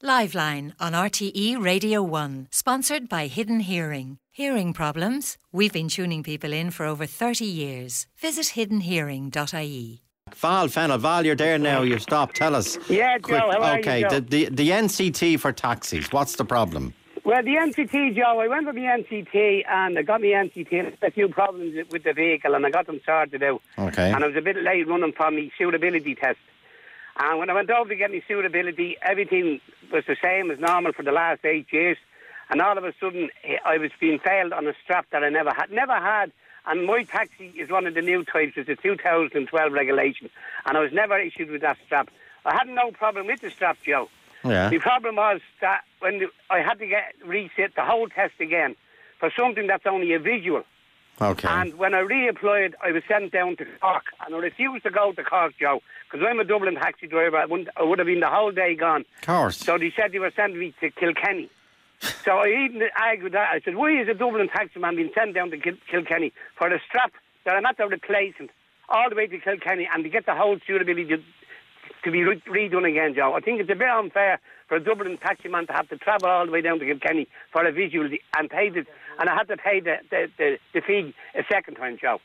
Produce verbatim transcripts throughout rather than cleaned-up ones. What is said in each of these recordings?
Liveline on R T E Radio one, sponsored by Hidden Hearing. Hearing problems? We've been tuning people in for over thirty years. Visit hidden hearing dot I E. Val, Fennel, Val, you're there now. You've stopped. Tell us. Yeah, quick. Joe, how are okay, you, Joe? the, the the N C T for taxis. What's the problem? Well, the N C T, Joe, I went with the N C T and I got my N C T and a few problems with the vehicle and I got them sorted out. Okay. And I was a bit late running for my suitability test. And when I went over to get my suitability, everything was the same as normal for the last eight years. And all of a sudden, I was being failed on a strap that I never had. Never had. And my taxi is one of the new types. It's a two thousand twelve regulation. And I was never issued with that strap. I had no problem with the strap, Joe. Yeah. The problem was that when the, I had to get reset the whole test again for something that's only a visual. Okay. And when I reapplied, I was sent down to Cork. And I refused to go to Cork, Joe, because I'm a Dublin taxi driver. I, wouldn't, I would have been the whole day gone. Of course. So they said they were sending me to Kilkenny. So I even argued that. I said, why is a Dublin taxi man being sent down to Kil- Kilkenny for a strap that I'm after replacing all the way to Kilkenny and to get the whole suitability to, to be re- redone again, Joe? I think it's a bit unfair for a Dublin taxi man to have to travel all the way down to Kilkenny for a visual and pay the, and I had to pay the, the, the, the fee a second time, Joe.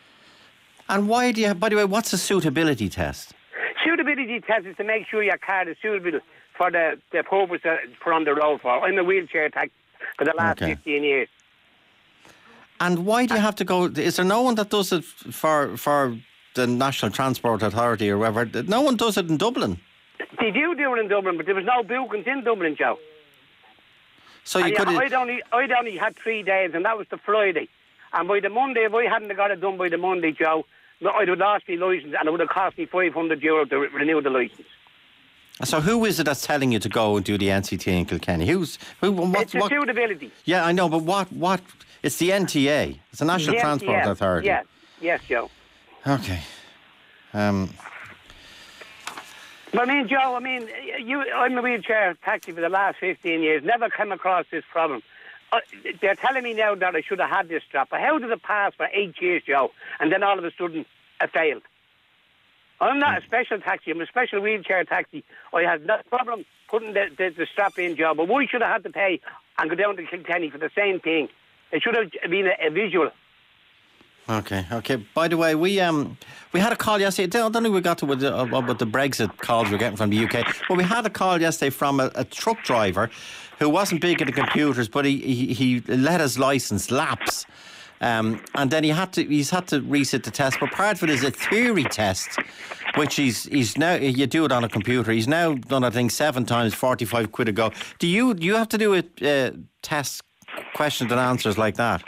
And why do you have, by the way, what's a suitability test? Suitability test is to make sure your car is suitable for the, the purpose that it's put on the road for. I'm a wheelchair taxi for the last Okay. fifteen years. And why do you have to go? Is there no one that does it for for the National Transport Authority or whatever? No one does it in Dublin. They do do it in Dublin, but there was no bookings in Dublin, Joe. So you And could. yeah, I'd only, I'd only had three days, and that was the Friday. And by the Monday, if I hadn't got it done by the Monday, Joe, no, I'd have lost my licence, and it would have cost me five hundred euro to re- renew the licence. So who is it that's telling you to go and do the N C T in Kilkenny? Who's who? What? It's a what suitability. yeah, I know, but what? What? It's the N T A. It's the National Yes, Transport yes, Authority. Yes, yes, Joe. Okay. Um. But I mean, Joe, I mean, you, I'm a wheelchair taxi for the last fifteen years, never come across this problem. Uh, they're telling me now that I should have had this strap. But how did it pass for eight years, Joe, and then all of a sudden it failed? I'm not a special taxi, I'm a special wheelchair taxi. I had no problem putting the, the, the strap in, Joe, but we should have had to pay and go down to Kilkenny for the same thing. It should have been a, a visual. Okay. Okay. By the way, we um we had a call yesterday. I don't think we got to with the, uh, with the Brexit calls we're getting from the U K. But we had a call yesterday from a, a truck driver who wasn't big at the computers, but he he, he let his licence lapse. Um, and then he had to he's had to resit the test. But part of it is a theory test, which he's he's now you do it on a computer. He's now done I think seven times, forty five quid a go. Do you do you have to do a uh, test questions and answers like that?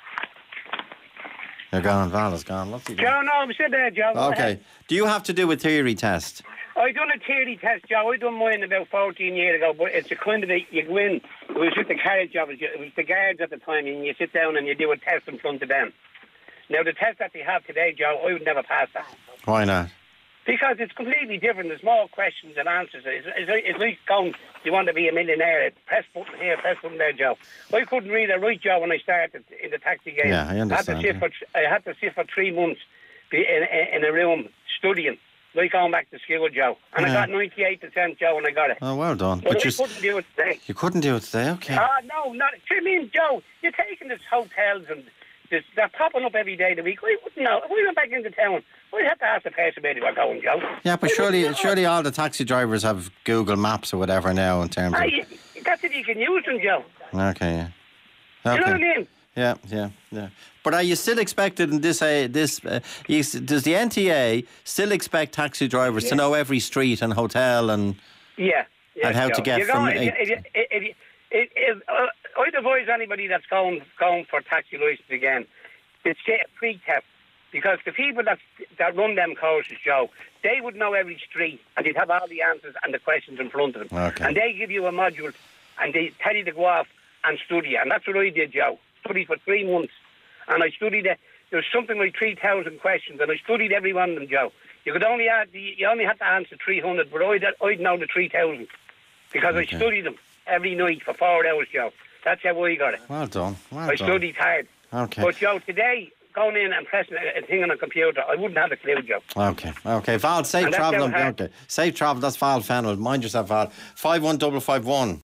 They're gone. Val is gone. What's he doing? Joe, no, I'm sitting there, Joe. Go Okay. ahead. Do you have to do a theory test? I done a theory test, Joe. I done mine about fourteen years ago, but it's a kind of a, you go in, it was with the carriage job, it was the guards at the time, and you sit down and you do a test in front of them. Now, the test that they have today, Joe, I would never pass that. Why not? Because it's completely different. There's more questions and answers. It's, it's, it's like going, do you want to be a millionaire? Press button here, press button there, Joe. I couldn't read or write, Joe, when I started in the taxi game. Yeah, I understand, I had to sit, yeah. for, I had to sit for three months be in, in, in a room studying, like going back to school, Joe. And Yeah. I got ninety-eight percent, Joe, when I got it. Oh, well done. But, But I you couldn't do it today. you couldn't do it today. Okay. Ah, no, not. I mean, Joe, you're taking this hotels and this, they're popping up every day of the week. We wouldn't know. If we went back into town, we'd have to ask the person where they were going, Joe. Yeah, but We surely wouldn't know. surely all the taxi drivers have Google Maps or whatever now in terms Ah, of. you, that's if you can use them, Joe. Okay. Yeah. You know what I Okay. mean? Yeah, yeah, yeah. But are you still expected in this? Uh, this uh, you, does the N T A still expect taxi drivers to Yeah. know every street and hotel and? Yeah. yeah And how to Joe. get You're from going, eight- if, you- if, you- if, if, uh, I'd advise anybody that's going going for taxi licence again to get a pre-test, because the people that that run them courses, Joe, they would know every street and they'd have all the answers and the questions in front of them. Okay. And they give you a module and they tell you to go off and study it. And that's what I did, Joe. Studied for three months. And I studied it. There was something like three thousand questions, and I studied every one of them, Joe. You could only add, you only had to answer three hundred, but I'd, I'd know the three thousand because Okay. I studied them every night for four hours, Joe. That's how I got it. Well done. Well I done. studied hard. Okay. But, Joe, today, going in and pressing a, a thing on a computer. I wouldn't have a clue, Joe. Okay, okay. Val, safe And that's travel. down hard. Okay, safe travel. That's Val Fennell. Mind yourself, Val. Five one double five one.